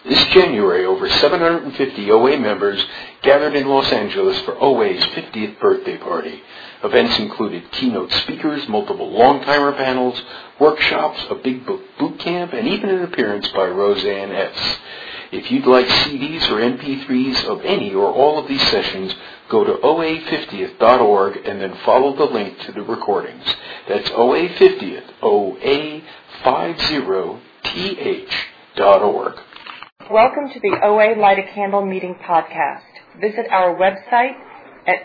This January, over 750 OA members gathered in Los Angeles for OA's 50th birthday party. Events included keynote speakers, multiple long-timer panels, workshops, a big boot camp, and even an appearance by Roseanne S. If you'd like CDs or MP3s of any or all of these sessions, go to oa50th.org and then follow the link to the recordings. That's OA50th, OA50th.org. Welcome to the OA Light a Candle Meeting podcast. Visit our website at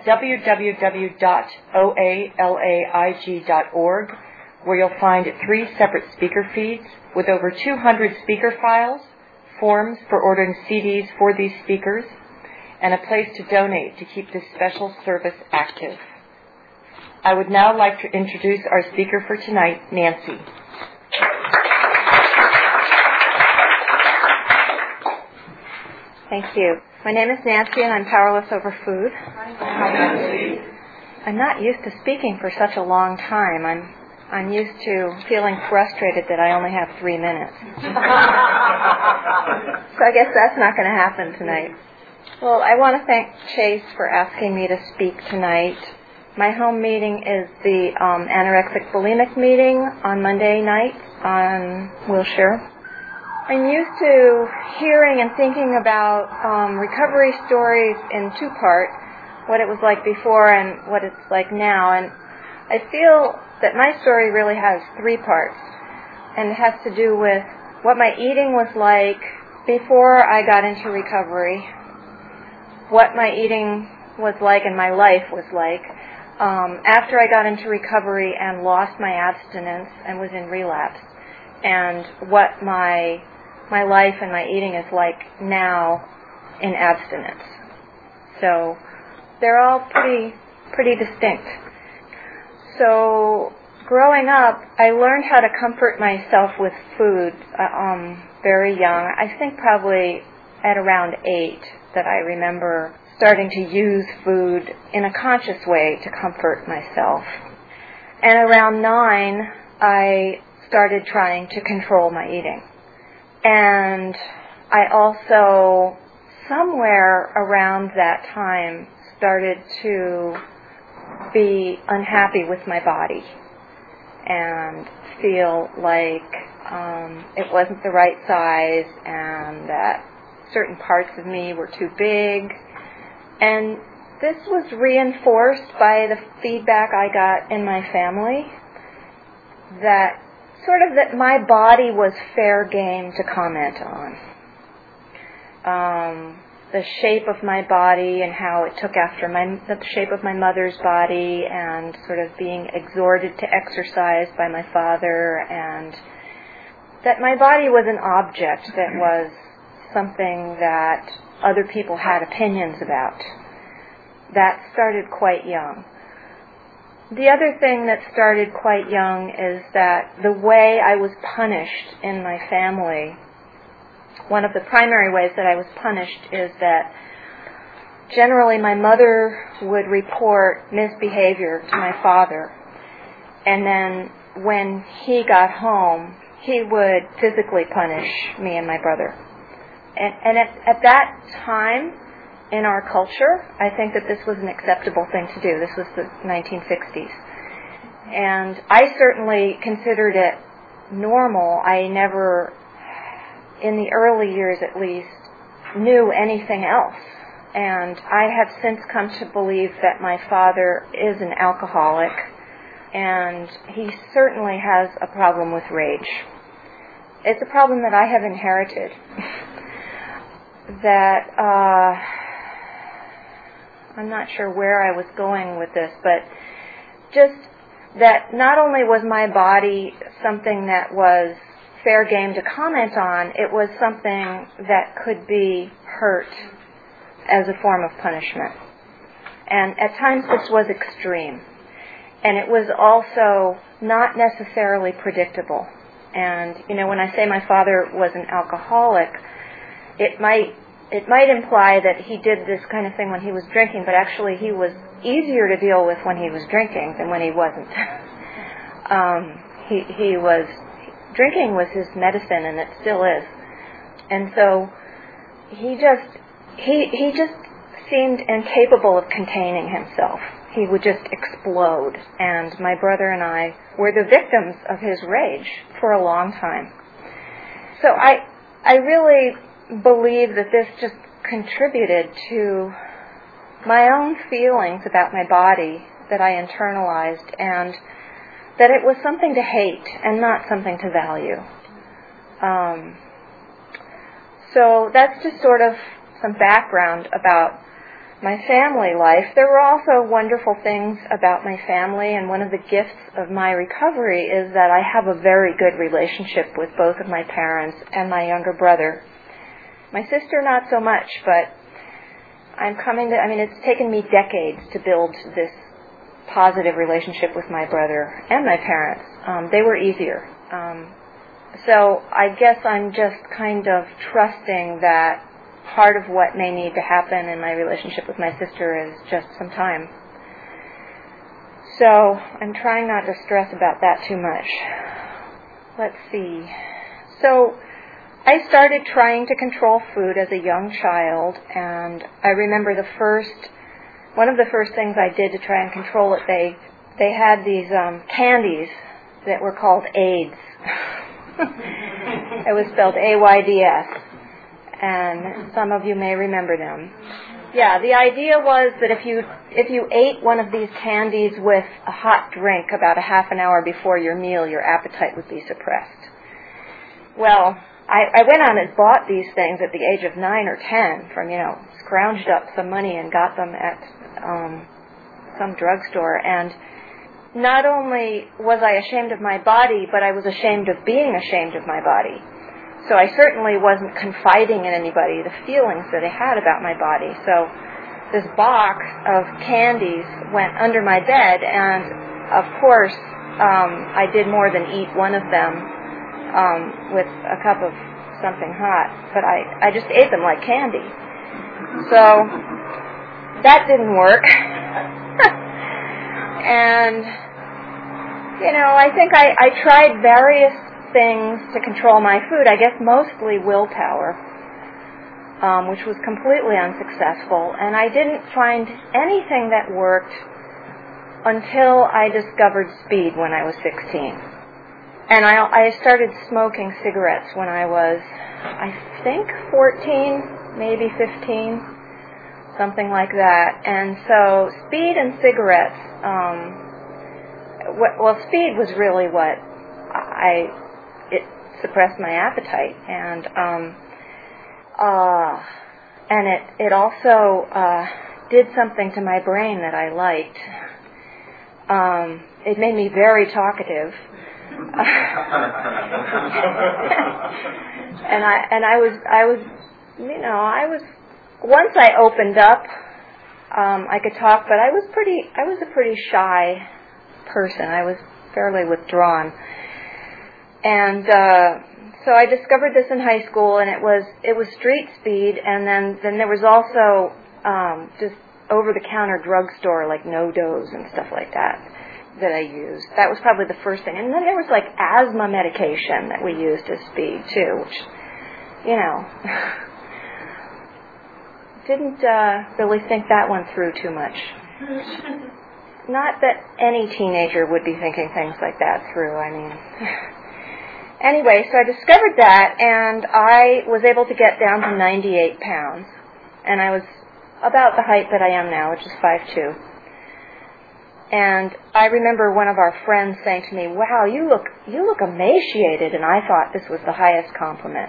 www.oalaig.org, where you'll find 3 separate speaker feeds with over 200 speaker files, forms for ordering CDs for these speakers, and a place to donate to keep this special service active. I would now like to introduce our speaker for tonight, Nancy. Thank you. My name is Nancy, and I'm powerless over food. Hi, Nancy. I'm not used to speaking for such a long time. I'm used to feeling frustrated that I only have 3 minutes. So I guess that's not going to happen tonight. Well, I want to thank Chase for asking me to speak tonight. My home meeting is the anorexic bulimic meeting on Monday night on Wilshire. I'm used to hearing and thinking about recovery stories in 2 parts, what it was like before and what it's like now. And I feel that my story really has 3 parts, and it has to do with what my eating was like before I got into recovery, what my eating was like and my life was like after I got into recovery and lost my abstinence and was in relapse, and what my life and my eating is like now in abstinence. So they're all pretty distinct. So growing up, I learned how to comfort myself with food very young. I think probably at around 8 that I remember starting to use food in a conscious way to comfort myself. And around 9, I started trying to control my eating. And I also, somewhere around that time, started to be unhappy with my body and feel like it wasn't the right size and that certain parts of me were too big. And this was reinforced by the feedback I got in my family that my body was fair game to comment on. The shape of my body and how it took after the shape of my mother's body, and sort of being exhorted to exercise by my father, and that my body was an object that was something that other people had opinions about. That started quite young. The other thing that started quite young is that the way I was punished in my family, one of the primary ways that I was punished is that generally my mother would report misbehavior to my father, and then when he got home, he would physically punish me and my brother. And at that time, in our culture, I think that this was an acceptable thing to do. This was the 1960s. And I certainly considered it normal. I never, in the early years at least, knew anything else. And I have since come to believe that my father is an alcoholic, and he certainly has a problem with rage. It's a problem that I have inherited. That, I'm not sure where I was going with this, but just that not only was my body something that was fair game to comment on, it was something that could be hurt as a form of punishment. And at times this was extreme. And it was also not necessarily predictable. And, when I say my father was an alcoholic, it might imply that he did this kind of thing when he was drinking, but actually he was easier to deal with when he was drinking than when he wasn't. Drinking was his medicine, and it still is. And so he just seemed incapable of containing himself. He would just explode, and my brother and I were the victims of his rage for a long time. So I really believe that this just contributed to my own feelings about my body that I internalized, and that it was something to hate and not something to value. So that's just sort of some background about my family life. There were also wonderful things about my family, and one of the gifts of my recovery is that I have a very good relationship with both of my parents and my younger brother. My sister, not so much, but it's taken me decades to build this positive relationship with my brother and my parents. They were easier. So I guess I'm just kind of trusting that part of what may need to happen in my relationship with my sister is just some time. So I'm trying not to stress about that too much. Let's see. So I started trying to control food as a young child, and I remember one of the first things I did to try and control it, they had these candies that were called AIDS. It was spelled AIDS, and some of you may remember them. Yeah, the idea was that if you ate one of these candies with a hot drink about a half an hour before your meal, your appetite would be suppressed. Well, I went on and bought these things at the age of 9 or 10 from, scrounged up some money and got them at some drugstore. And not only was I ashamed of my body, but I was ashamed of being ashamed of my body. So I certainly wasn't confiding in anybody the feelings that I had about my body. So this box of candies went under my bed, and of course I did more than eat one of them with a cup of something hot, but I just ate them like candy. So that didn't work. And, I think I tried various things to control my food, I guess mostly willpower, which was completely unsuccessful, and I didn't find anything that worked until I discovered speed when I was 16. And I started smoking cigarettes when I was, I think, 14, maybe 15, something like that. And so speed and cigarettes, speed was really what it suppressed my appetite, and it also did something to my brain that I liked. It made me very talkative. And I was once I opened up, I could talk, but I was a pretty shy person. I was fairly withdrawn. And so I discovered this in high school, and it was street speed, and then there was also just over-the-counter drugstore, like No-Dose and stuff like that I used. That was probably the first thing. And then there was like asthma medication that we used as speed too, which, didn't really think that one through too much. Not that any teenager would be thinking things like that through, Anyway, so I discovered that, and I was able to get down to 98 pounds, and I was about the height that I am now, which is 5'2". And I remember one of our friends saying to me, "Wow, you look emaciated," and I thought this was the highest compliment.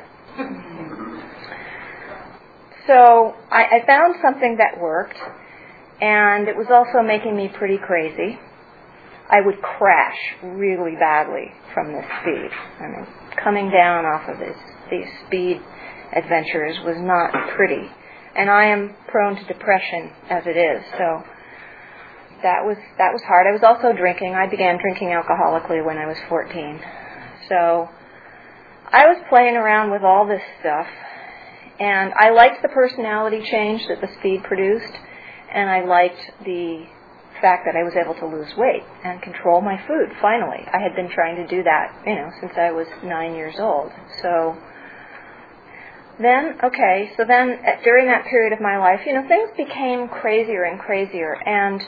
So I found something that worked, and it was also making me pretty crazy. I would crash really badly from this speed. Coming down off of these speed adventures was not pretty. And I am prone to depression as it is, so that was hard. I was also drinking. I began drinking alcoholically when I was 14. So I was playing around with all this stuff, and I liked the personality change that the speed produced, and I liked the fact that I was able to lose weight and control my food, finally. I had been trying to do that, since I was 9 years old. So during that period of my life, things became crazier and crazier. And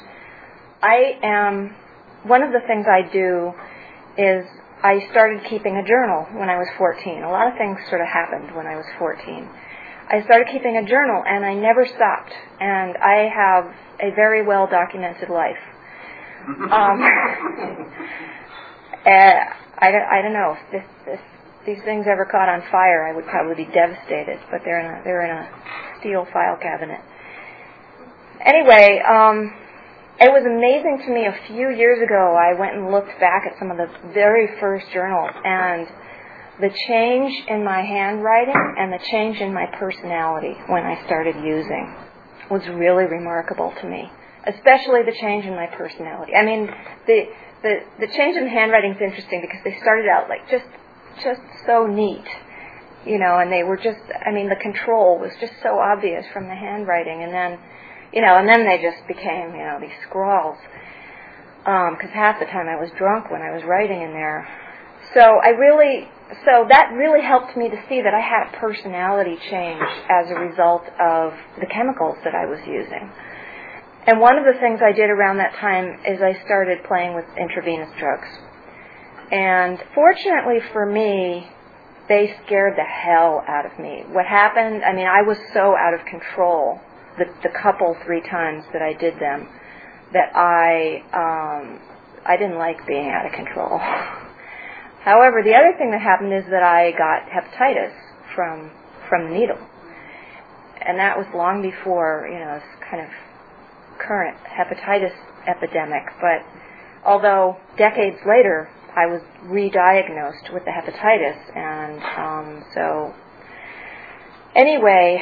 one of the things I do is I started keeping a journal when I was 14. A lot of things sort of happened when I was 14. I started keeping a journal, and I never stopped. And I have a very well-documented life. I don't know if these things ever caught on fire, I would probably be devastated. But they're in a steel file cabinet. Anyway, it was amazing to me. A few years ago, I went and looked back at some of the very first journals, and the change in my handwriting and the change in my personality when I started using was really remarkable to me, especially the change in my personality. I mean, the change in the handwriting is interesting because they started out like just so neat, and they were just, the control was just so obvious from the handwriting, and then they just became, these scrawls, because half the time I was drunk when I was writing in there. So that really helped me to see that I had a personality change as a result of the chemicals that I was using. And one of the things I did around that time is I started playing with intravenous drugs. And fortunately for me, they scared the hell out of me. What happened, I was so out of control the couple 3 times that I did them that I didn't like being out of control. However, the other thing that happened is that I got hepatitis from the needle. And that was long before, this kind of current hepatitis epidemic. But although decades later, I was re-diagnosed with the hepatitis. And anyway,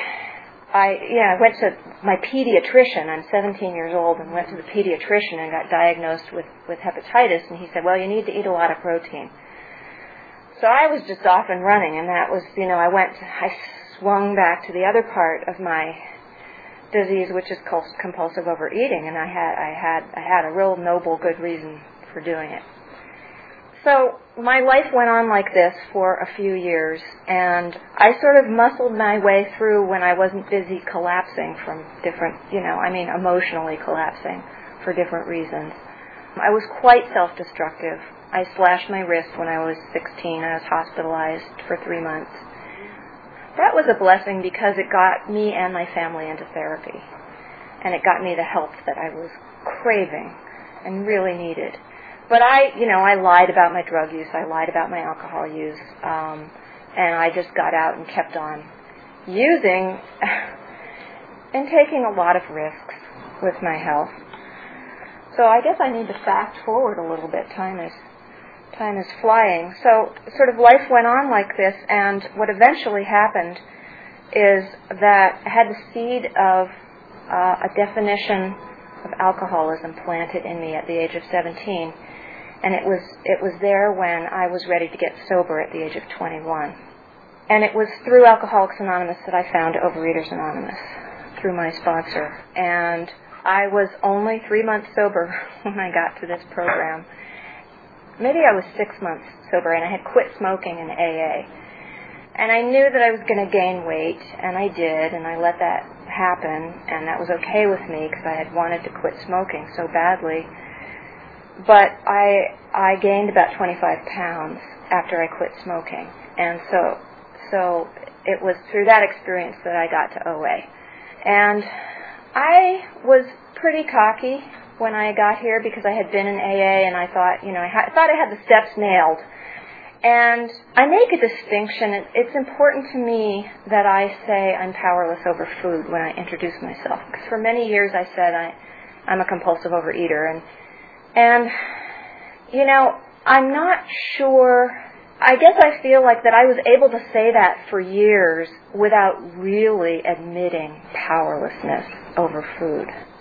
I went to my pediatrician. I'm 17 years old and went to the pediatrician and got diagnosed with hepatitis. And he said, well, you need to eat a lot of protein. So I was just off and running, and that was, I swung back to the other part of my disease, which is called compulsive overeating, and I had a real noble, good reason for doing it. So my life went on like this for a few years, and I sort of muscled my way through when I wasn't busy collapsing from different, emotionally collapsing for different reasons. I was quite self-destructive. I slashed my wrist when I was 16. I was hospitalized for 3 months. That was a blessing because it got me and my family into therapy. And it got me the help that I was craving and really needed. But I lied about my drug use. I lied about my alcohol use. And I just got out and kept on using and taking a lot of risks with my health. So I guess I need to fast forward a little bit. Time is flying. So sort of life went on like this, and what eventually happened is that I had the seed of a definition of alcoholism planted in me at the age of 17, and it was there when I was ready to get sober at the age of 21. And it was through Alcoholics Anonymous that I found Overeaters Anonymous, through my sponsor. And I was only 3 months sober when I got to this program. Maybe I was 6 months sober, and I had quit smoking in AA. And I knew that I was going to gain weight, and I did, and I let that happen, and that was okay with me because I had wanted to quit smoking so badly. But I gained about 25 pounds after I quit smoking. And so it was through that experience that I got to OA. And I was pretty cocky when I got here because I had been in AA, and I thought, I thought I had the steps nailed. And I make a distinction. It's important to me that I say I'm powerless over food when I introduce myself. Because for many years I said I'm a compulsive overeater. And I'm not sure. I guess I feel like that I was able to say that for years without really admitting powerlessness over food.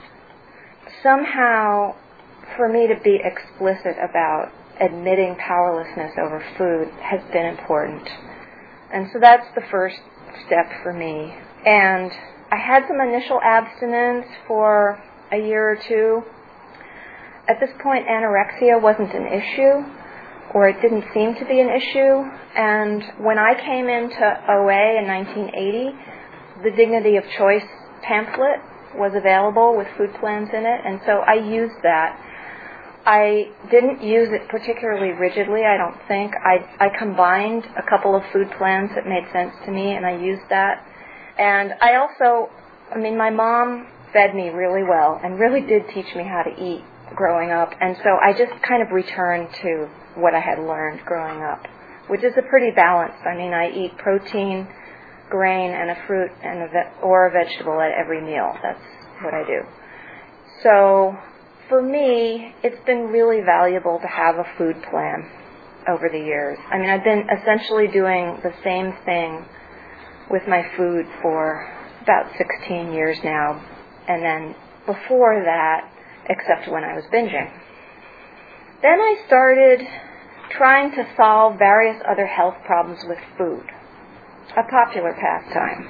Somehow, for me to be explicit about admitting powerlessness over food has been important. And so that's the first step for me. And I had some initial abstinence for a year or two. At this point, anorexia wasn't an issue, or it didn't seem to be an issue. And when I came into OA in 1980, the Dignity of Choice pamphlet was available with food plans in it, and so I used that. I didn't use it particularly rigidly, I don't think. I combined a couple of food plans that made sense to me, and I used that. And I also, my mom fed me really well and really did teach me how to eat growing up, and so I just kind of returned to what I had learned growing up, which is a pretty balanced. I eat protein, grain, and a fruit or a vegetable at every meal. That's what I do. So for me, it's been really valuable to have a food plan over the years. I've been essentially doing the same thing with my food for about 16 years now, and then before that, except when I was binging. Then I started trying to solve various other health problems with food, a popular pastime.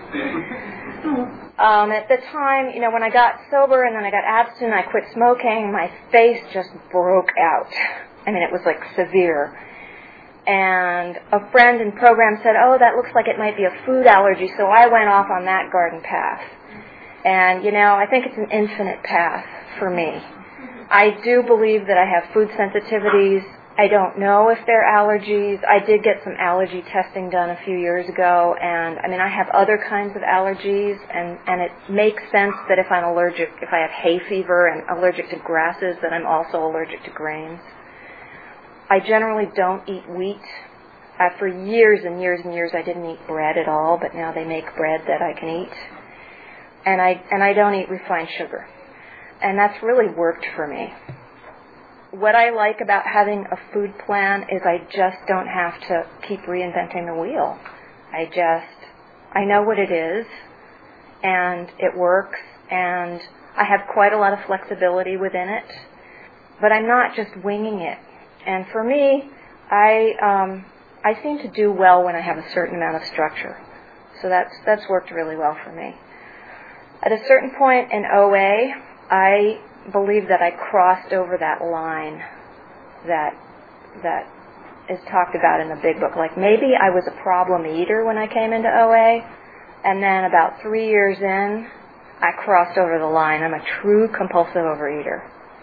At the time, when I got sober and then I got abstinent, I quit smoking, my face just broke out. It was like severe. And a friend in program said, oh, that looks like it might be a food allergy, so I went off on that garden path. And, I think it's an infinite path for me. I do believe that I have food sensitivities. I don't know if they're allergies. I did get some allergy testing done a few years ago, and I have other kinds of allergies, and it makes sense that if I have hay fever and allergic to grasses, that I'm also allergic to grains. I generally don't eat wheat. For years and years and years I didn't eat bread at all, but now they make bread that I can eat. And I don't eat refined sugar. And that's really worked for me. What I like about having a food plan is I just don't have to keep reinventing the wheel. I know what it is, and it works, and I have quite a lot of flexibility within it, but I'm not just winging it. And for me, I seem to do well when I have a certain amount of structure. So that's worked really well for me. At a certain point in OA, I believe that I crossed over that line that is talked about in the big book. Like maybe I was a problem eater when I came into OA, and then about 3 years in, I crossed over the line. I'm a true compulsive overeater.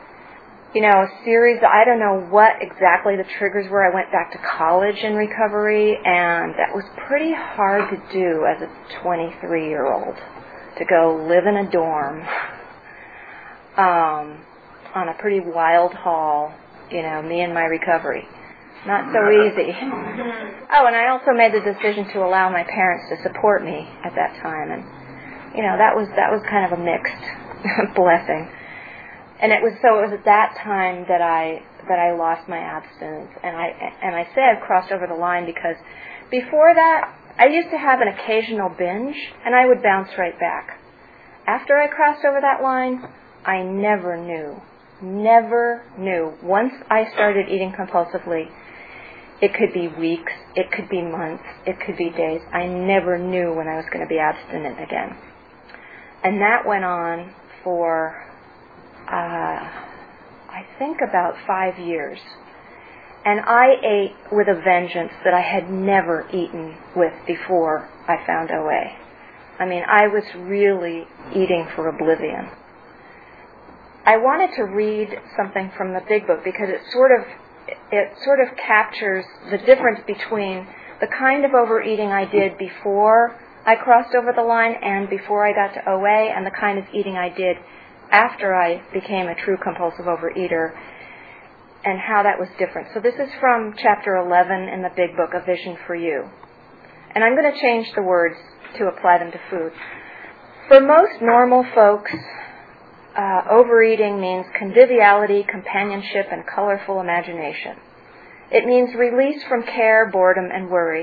A series, I don't know what exactly the triggers were. I went back to college in recovery, and that was pretty hard to do as a 23-year-old, to go live in a dorm on a pretty wild haul, me and my recovery. Not so easy. Oh, and I also made the decision to allow my parents to support me at that time, and that was kind of a mixed blessing. And it was at that time that I lost my abstinence, and I say I've crossed over the line because before that I used to have an occasional binge, and I would bounce right back. After I crossed over that line, I never knew. Once I started eating compulsively, it could be weeks, it could be months, it could be days. I never knew when I was going to be abstinent again. And that went on for, I think about 5 years. And I ate with a vengeance that I had never eaten with before I found OA. I was really eating for oblivion. I wanted to read something from the big book because it sort of captures the difference between the kind of overeating I did before I crossed over the line and before I got to OA, and the kind of eating I did after I became a true compulsive overeater, and how that was different. So this is from chapter 11 in the big book, A Vision for You. And I'm going to change the words to apply them to food. For most normal folks, overeating means conviviality, companionship, and colorful imagination. It means release from care, boredom, and worry.